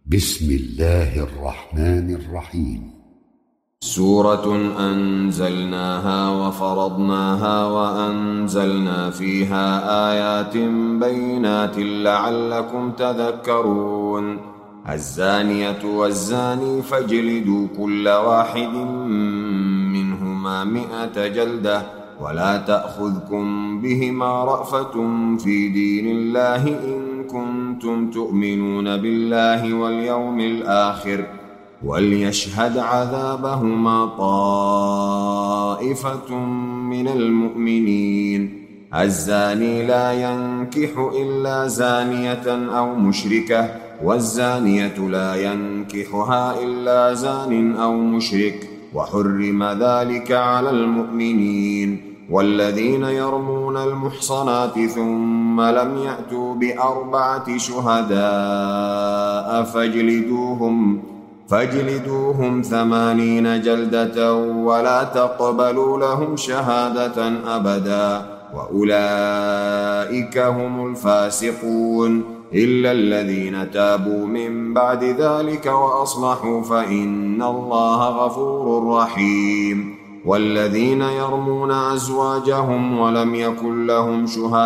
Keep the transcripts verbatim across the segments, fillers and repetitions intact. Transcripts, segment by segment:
بسم الله الرحمن الرحيم. سورة أنزلناها وفرضناها وأنزلنا فيها آيات بينات لعلكم تذكرون. الزانية والزاني فاجلدوا كل واحد منهما مئة جلدة ولا تأخذكم بهما رأفة في دين الله إن كنتم تؤمنون بالله واليوم الآخر وليشهد عذابهما طائفة من المؤمنين. الزاني لا ينكح إلا زانية أو مشركة والزانية لا ينكحها إلا زان أو مشرك وحرم ذلك على المؤمنين. والذين يرمون المحصنات ثم لم يأتوا بأربعة شهداء فاجلدوهم فاجلدوهم ثمانين جلدة ولا تقبلوا لهم شهادة أبدا وأولئك هم الفاسقون إلا الذين تابوا من بعد ذلك وأصلحوا فإن الله غفور رحيم. والذين يرمون أزواجهم ولم يكن لهم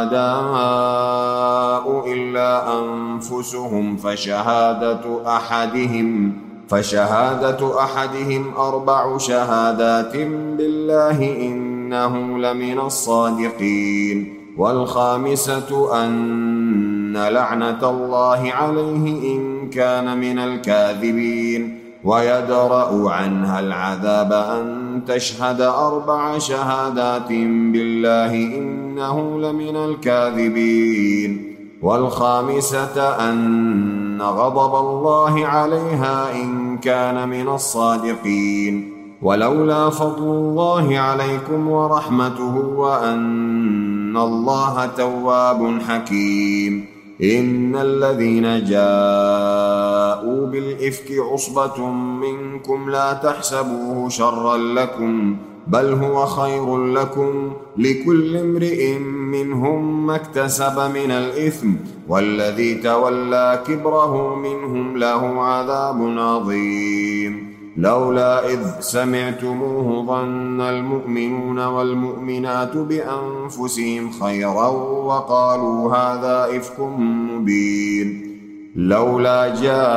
شهداء إلا أنفسهم فشهادة أحدهم فشهادة أحدهم أربع شهادات بالله إنه لمن الصادقين. والخامسة أن لعنة الله عليه إن كان من الكاذبين. ويدرأ عنها العذاب أن تشهد أربع شهادات بالله إنه لمن الكاذبين. والخامسة أن غضب الله عليها إن كان من الصادقين. ولولا فضل الله عليكم ورحمته وأن الله تواب حكيم. إن الذين جاءوا بالإفك عصبة منكم لا تحسبوه شرا لكم بل هو خير لكم لكل امرئ منهم ما اكتسب من الإثم والذي تولى كبره منهم له عذاب عظيم. لولا إذ سمعتموه ظن المؤمنون والمؤمنات بأنفسهم خيرا وقالوا هذا إفك مبين. لولا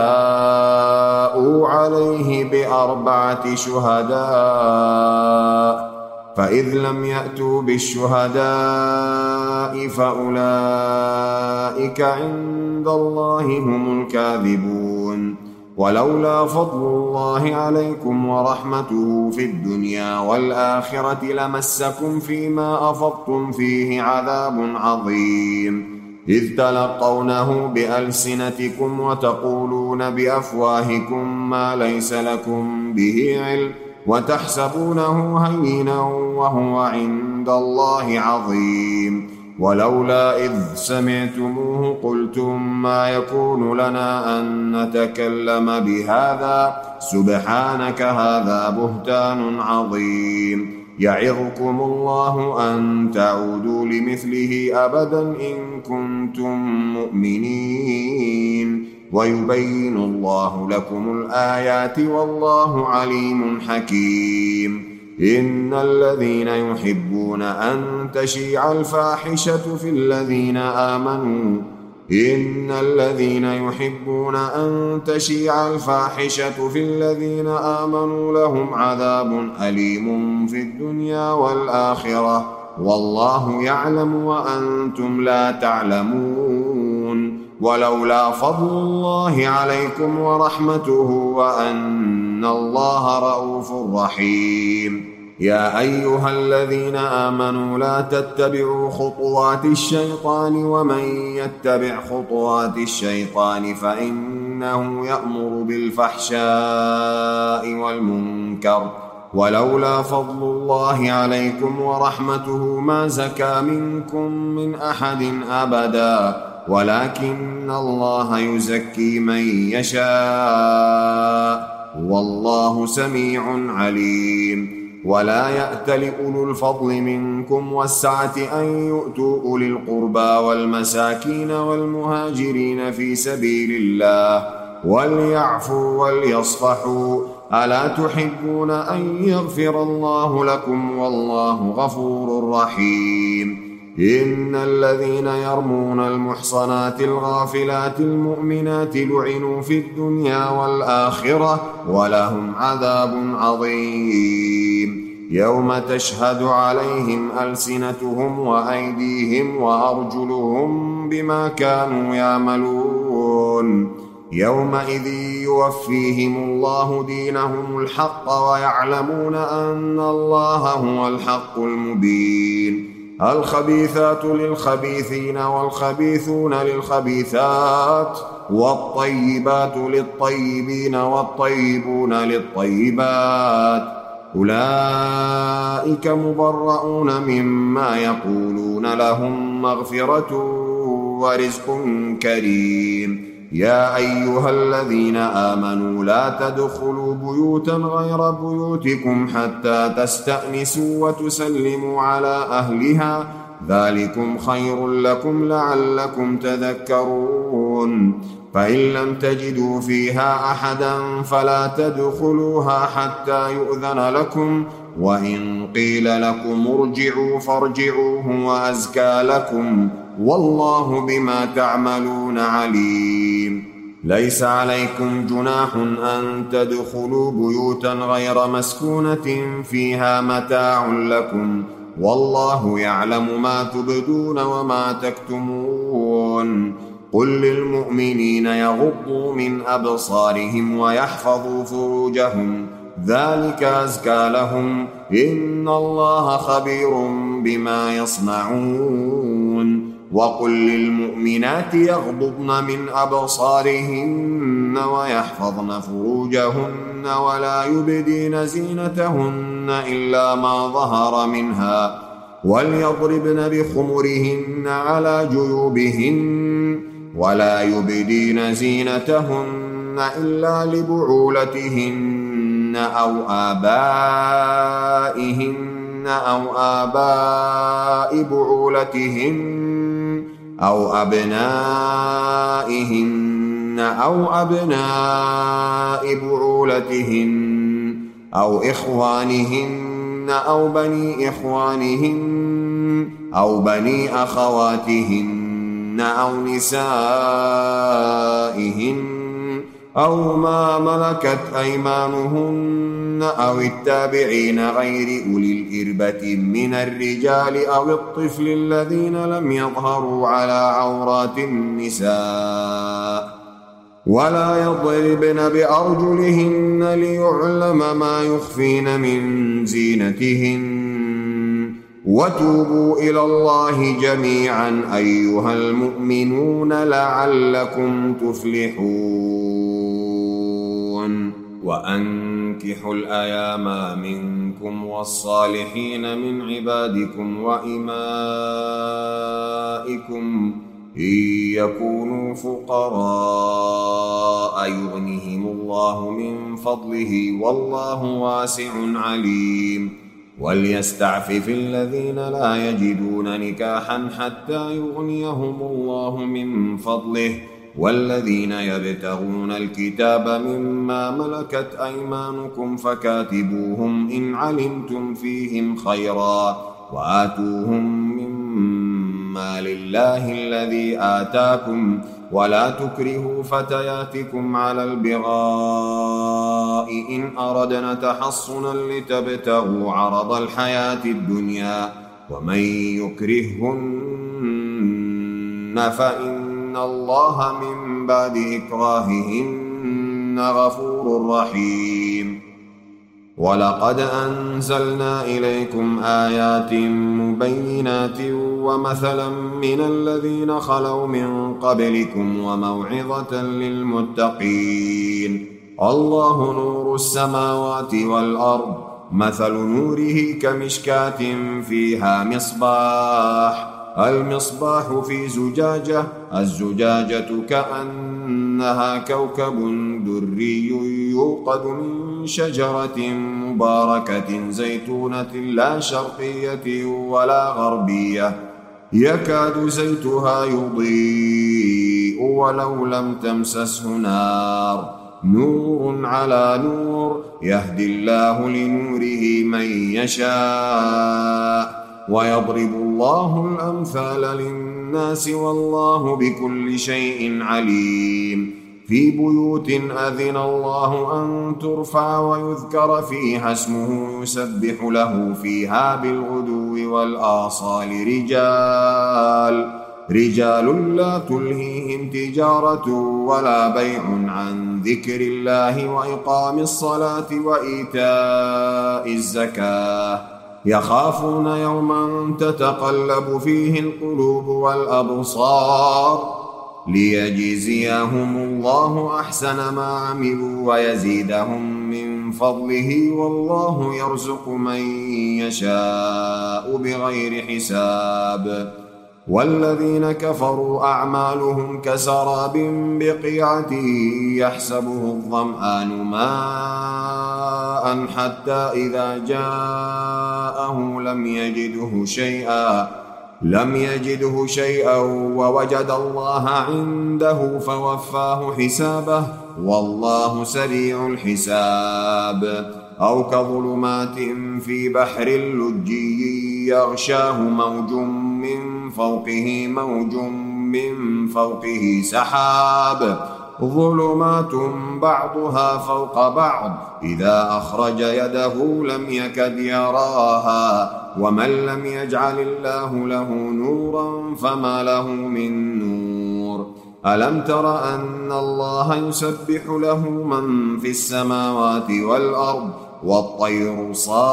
جاءوا عليه بأربعة شهداء فإذ لم يأتوا بالشهداء فأولئك عند الله هم الكاذبون. ولولا فضل الله عليكم ورحمته في الدنيا والآخرة لمسكم فيما أفضتم فيه عذاب عظيم إذ تلقونه بألسنتكم وتقولون بأفواهكم ما ليس لكم به علم وتحسبونه هينا وهو عند الله عظيم. ولولا إذ سمعتموه قلتم ما يكون لنا أن نتكلم بهذا سبحانك هذا بهتان عظيم. يعظكم الله أن تعودوا لمثله أبدا إن كنتم مؤمنين ويبين الله لكم الآيات والله عليم حكيم. إن الذين يحبون أن تشيع الفاحشة في الذين آمنوا إن الذين يحبون أن تشيع الفاحشة في الذين آمنوا لهم عذاب أليم في الدنيا والآخرة والله يعلم وأنتم لا تعلمون. ولولا فضل الله عليكم ورحمته وأن الله رؤوف رحيم. يا أيها الذين آمنوا لا تتبعوا خطوات الشيطان ومن يتبع خطوات الشيطان فإنه يأمر بالفحشاء والمنكر. ولولا فضل الله عليكم ورحمته ما زكى منكم من أحد أبدا ولكن الله يزكي من يشاء والله سميع عليم. ولا يأتل أولو الفضل منكم والسعة أن يؤتوا أولي القربى والمساكين والمهاجرين في سبيل الله وليعفوا وليصفحوا ألا تحبون أن يغفر الله لكم والله غفور رحيم إن الذين يرمون المحصنات الغافلات المؤمنات لعنوا في الدنيا والآخرة ولهم عذاب عظيم يوم تشهد عليهم ألسنتهم وأيديهم وأرجلهم بما كانوا يعملون يومئذ يوفيهم الله دينهم الحق ويعلمون أن الله هو الحق المبين الخبيثات للخبيثين والخبيثون للخبيثات والطيبات للطيبين والطيبون للطيبات أولئك مبرؤون مما يقولون لهم مغفرة ورزق كريم يا أيها الذين آمنوا لا تدخلوا بيوتا غير بيوتكم حتى تستأنسوا وتسلموا على أهلها ذلكم خير لكم لعلكم تذكرون فإن لم تجدوا فيها أحدا فلا تدخلوها حتى يؤذن لكم وإن قيل لكم ارجعوا فارجعوا هو أزكى لكم والله بما تعملون عليم ليس عليكم جناح أن تدخلوا بيوتا غير مسكونة فيها متاع لكم والله يعلم ما تبدون وما تكتمون قل للمؤمنين يغضوا من أبصارهم ويحفظوا فروجهم ذلك أزكى لهم إن الله خبير بما يصنعون وقل للمؤمنات يغضضن من أبصارهن ويحفظن فروجهن ولا يبدين زينتهن إلا ما ظهر منها وليضربن بخمرهن على جيوبهن ولا يبدين زينتهن إلا لبعولتهن أو آبائهن أو آباء بعولتهن أو أبنائهن أو أبناء بعولتهن أو إخوانهن أو بني إخوانهن أو بني أخواتهن أو نسائهن أو ما ملكت أيمانهن أو التابعين غير أولي الإربة من الرجال أو الطفل الذين لم يظهروا على عورات النساء ولا يضربن بأرجلهن ليعلم ما يخفين من زينتهن وتوبوا إلى الله جميعا أيها المؤمنون لعلكم تفلحون وأنكحوا الأيام منكم والصالحين من عبادكم وإمائكم إن يكونوا فقراء يغنهم الله من فضله والله واسع عليم وليستعفف الذين لا يجدون نكاحا حتى يغنيهم الله من فضله والذين يبتغون الكتاب مما ملكت أيمانكم فكاتبوهم إن علمتم فيهم خيرا وآتوهم مما لله الذي آتاكم ولا تكرهوا فتياتكم على البغاء إن أردنا تحصنا لتبتغوا عرض الحياة الدنيا ومن يكرههن فإن الله من بعد إكراههن غفور رحيم ولقد أنزلنا إليكم آيات مبينات ومثلا من الذين خلوا من قبلكم وموعظة للمتقين الله نور السماوات والأرض مثل نوره كمشكاة فيها مصباح المصباح في زجاجة الزجاجة كأنها كوكب دري يوقد من شجرة مباركة زيتونة لا شرقية ولا غربية يكاد زيتها يضيء يضيء ولو لم تمسسه نار نور على نور يهدي الله لنوره من يشاء ويضرب الله الأمثال للناس والله بكل شيء عليم في بيوت أذن الله أن ترفع ويذكر فيها اسمه يسبح له فيها بالغدو والآصال رجال رجال لا تلهيهم تجارة ولا بيع عن ذكر الله وإقام الصلاة وإيتاء الزكاة يخافون يوما تتقلب فيه القلوب والأبصار ليجزيهم الله أحسن ما عملوا ويزيدهم من فضله والله يرزق من يشاء بغير حساب والذين كفروا أعمالهم كسراب بقيعة يحسبه الظمآن ماء حتى إذا جاءه لم يجده شيئا لم يجده شيئا ووجد الله عنده فوفاه حسابه والله سريع الحساب أو كظلمات في بحر لجي يغشاه موج من فوقه موج من فوقه سحاب ظلمات بعضها فوق بعض إذا أخرج يده لم يكد يراها ومن لم يجعل الله له نورا فما له من نور ألم تر أن الله يسبح له من في السماوات والأرض والطير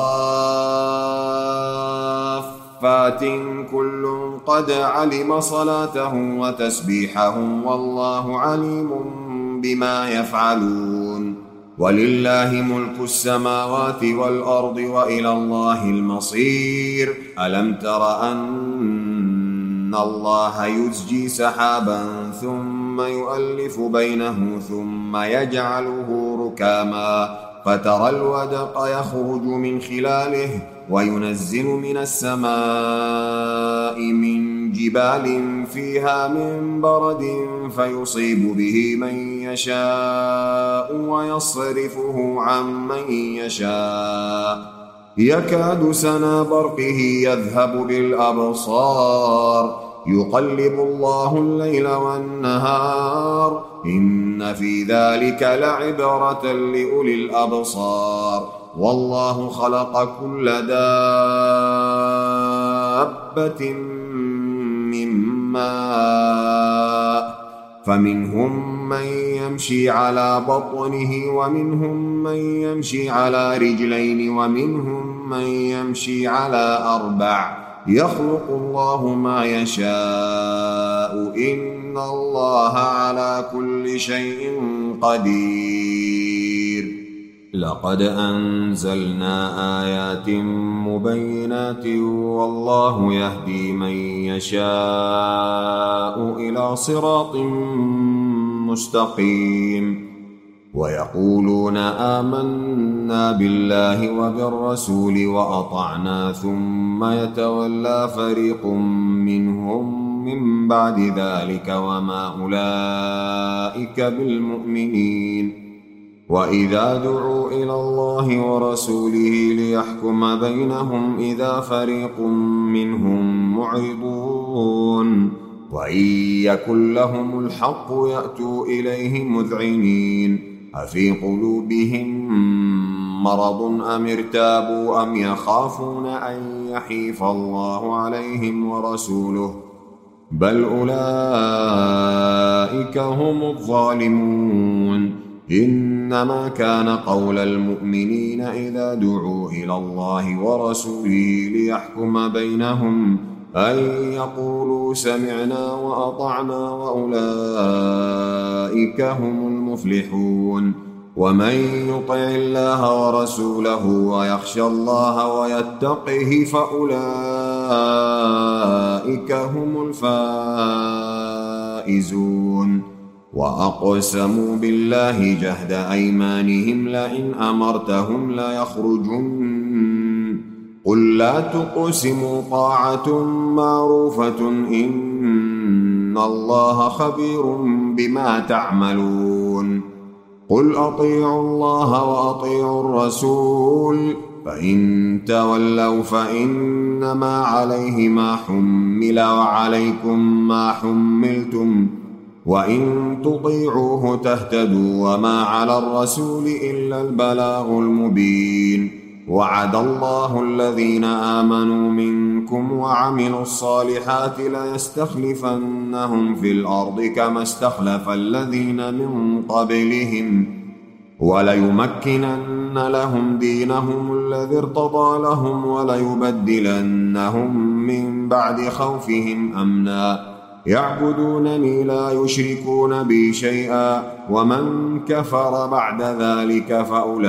صافات كل قد علم صلاته وتسبيحه والله عليم بما يفعلون ولله ملك السماوات والأرض وإلى الله المصير ألم تر أن الله يزجي سحابا ثم يؤلف بينه ثم يجعله ركاما فترى الودق يخرج من خلاله وينزل من السماء من جبال فيها من برد فيصيب به من يشاء ويصرفه عن من يشاء يكاد سنا برقه يذهب بالأبصار يقلب الله الليل والنهار إن في ذلك لعبرة لأولي الأبصار والله خلق كل دابة من ماء فمنهم من يمشي على بطنه ومنهم من يمشي على رجلين ومنهم من يمشي على أربع يخلق الله ما يشاء إن الله على كل شيء قدير لقد أنزلنا آيات مبينات والله يهدي من يشاء إلى صراط مستقيم ويقولون آمنا بالله وبالرسول وأطعنا ثم يتولى فريق منهم من بعد ذلك وما أولئك بالمؤمنين وإذا دعوا إلى الله ورسوله ليحكم بينهم إذا فريق منهم معرضون وإن يكن لهم الحق يأتوا إليه مذعنين أفي قلوبهم مرض أم ارتابوا أم يخافون أن يحيف الله عليهم ورسوله بل أولئك هم الظالمون إنما كان قول المؤمنين إذا دعوا إلى الله ورسوله ليحكم بينهم أن يقولوا سمعنا وأطعنا وأولئك هم المفلحون ومن يطع الله ورسوله ويخشى الله ويتقه فأولئك هم الفائزون وأقسموا بالله جهد أيمانهم لئن أمرتهم ليخرجن قل لا تقسموا طاعة معروفة إن إن الله خبير بما تعملون قل أطيعوا الله وأطيعوا الرسول فإن تولوا فإنما عليه ما حمل وعليكم ما حملتم وإن تطيعوه تهتدوا وما على الرسول إلا البلاغ المبين وعد الله الذين آمنوا منكم وعملوا الصالحات ليستخلفنهم في الأرض كما استخلف الذين من قبلهم وليمكنن لهم دينهم الذي ارتضى لهم وليبدلنهم من بعد خوفهم أمنا يعبدونني لا يشركون بي شيئا ومن كفر بعد ذلك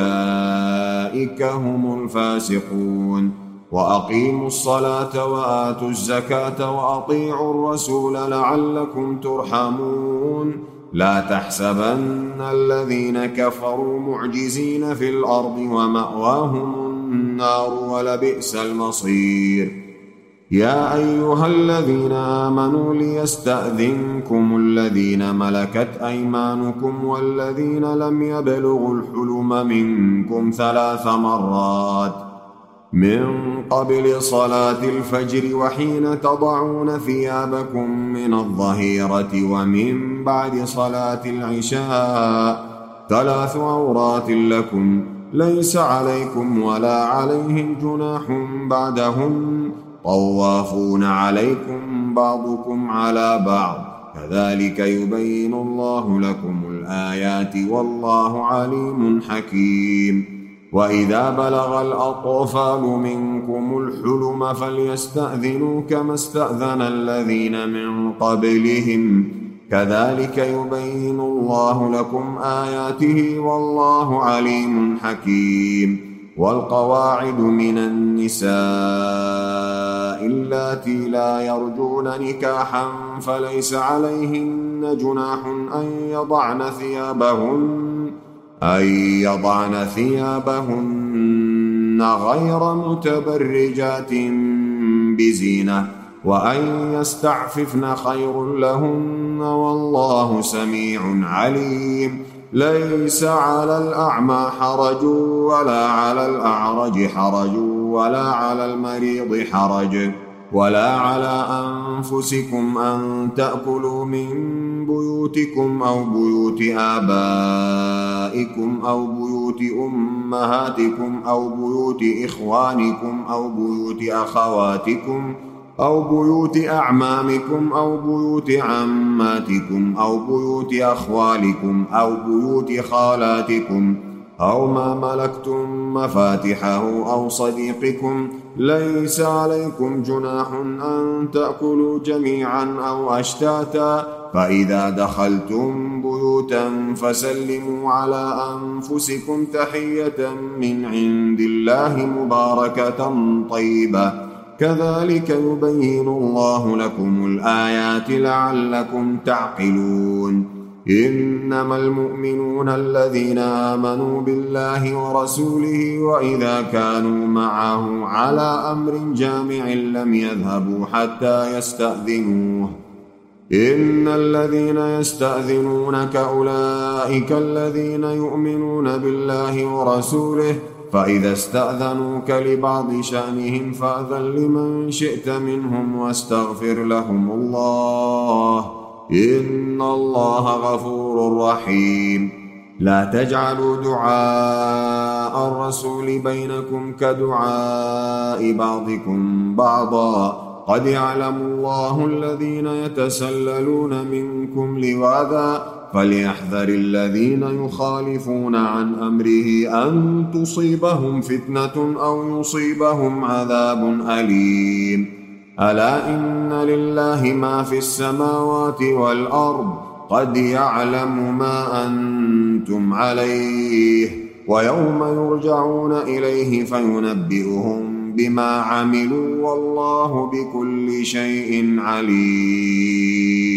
فأولئك هم الفاسقون وأقيموا الصلاة وآتوا الزكاة وأطيعوا الرسول لعلكم ترحمون لا تحسبن الذين كفروا معجزين في الأرض ومأواهم النار ولبئس المصير يا أيها الذين آمنوا ليستأذنكم الذين ملكت أيمانكم والذين لم يبلغوا الحلم منكم ثلاث مرات من قبل صلاة الفجر وحين تضعون ثيابكم من الظهيرة ومن بعد صلاة العشاء ثلاث عورات لكم ليس عليكم ولا عليهم جناح بعدهم طوافون عليكم بعضكم على بعض كذلك يبين الله لكم الآيات والله عليم حكيم وإذا بلغ الأطفال منكم الحلم فليستأذنوا كما استأذن الذين من قبلهم كذلك يبين الله لكم آياته والله عليم حكيم والقواعد من النساء اللاتي لا يرجون نكاحا فليس عليهن جناح أن يضعن ثيابهن أن يضعن ثيابهن غير متبرجات بزينة وأن يستعففن خير لهن والله سميع عليم ليس على الأعمى حرج ولا على الأعرج حرج ولا على المريض حرج ولا على أنفسكم أن تأكلوا من بيوتكم أو بيوت آبائكم أو بيوت أمهاتكم أو بيوت إخوانكم أو بيوت أخواتكم أو بيوت أعمامكم أو بيوت عماتكم أو بيوت أخوالكم أو بيوت خالاتكم أو ما ملكتم مفاتحه أو صديقكم ليس عليكم جناح أن تأكلوا جميعا أو أشتاتا فإذا دخلتم بيوتا فسلموا على أنفسكم تحية من عند الله مباركة طيبة كذلك يبين الله لكم الآيات لعلكم تعقلون إنما المؤمنون الذين آمنوا بالله ورسوله وإذا كانوا معه على أمر جامع لم يذهبوا حتى يستأذنوه إن الذين يستأذنونك أولئك الذين يؤمنون بالله ورسوله فإذا استأذنوك لبعض شأنهم فأذن لمن شئت منهم واستغفر لهم الله إن الله غفور رحيم لا تجعلوا دعاء الرسول بينكم كدعاء بعضكم بعضا قد يعلم الله الذين يتسللون منكم لواذا فليحذر الذين يخالفون عن أمره أن تصيبهم فتنة أو يصيبهم عذاب أليم ألا إن لله ما في السماوات والأرض قد يعلم ما أنتم عليه ويوم يرجعون إليه فينبئهم بما عملوا والله بكل شيء عليم.